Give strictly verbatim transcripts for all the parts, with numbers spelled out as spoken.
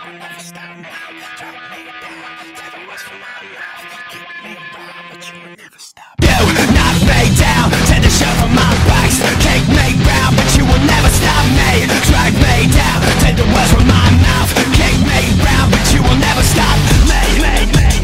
will never stop me. Drag me down, take the words from my mouth. Kick me down, but you will never stop. You knock me down, take the shit from my back. Kick me round, but you will never stop me. Drag me down, take the words from my mouth. Kick me round, but you will never stop me. me, me, me.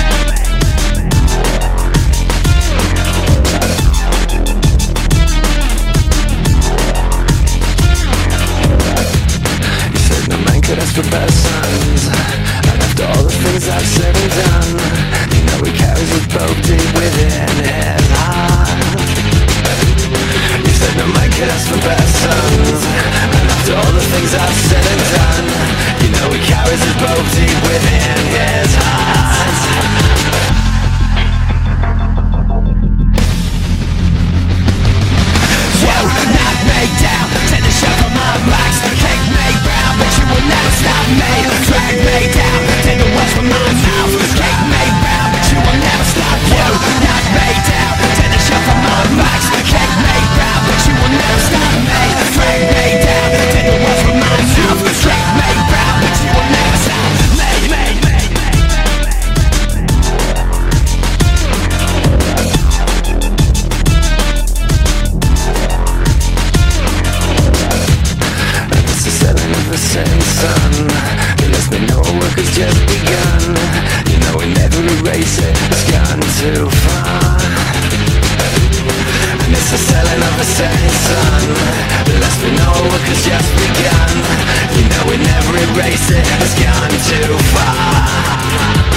That's for best sons. And after all the things I've said and done, you know he carries us both deep within his heart. You said no man could ask for best sons. And after all the things I've said and done, you know he carries us both deep within his heart. Knock me down, take the shit from my back. Kick me round, but you will never stop me. Drag me down, take the words from my mouth. Kick me round, but you will never stop. You knock me down, take the shit from my back. Kick me round, but you will never stop me. Drag me down, take the words from my mouth. Kick me round, but you will never stop me. me, me, me. The same sun, it lets me know our work has just begun. You know we never erase it, it's gone too far. And it's the selling of the setting sun, it lets me know our work has just begun. You know we never erase it, it's gone too far.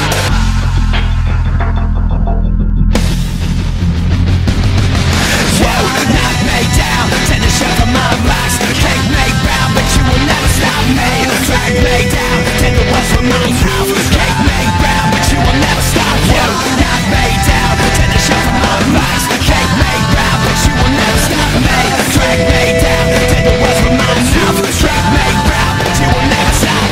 Knock me down, take the shit from my back. Kick me round, but you will never stop me. Drag me down, take the words from my mouth. Kick me round, but you will never stop. You knock me down, take the shit from my back. Kick me round, but you will never stop me. Drag me down, take the words from my mouth. Drag me round, but you will never stop.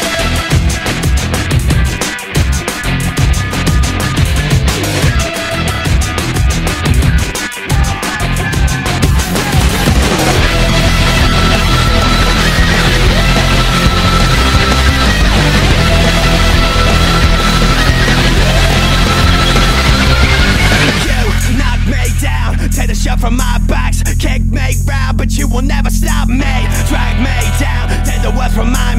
From my back, kick me round, but you will never stop me. Drag me down, take the words from my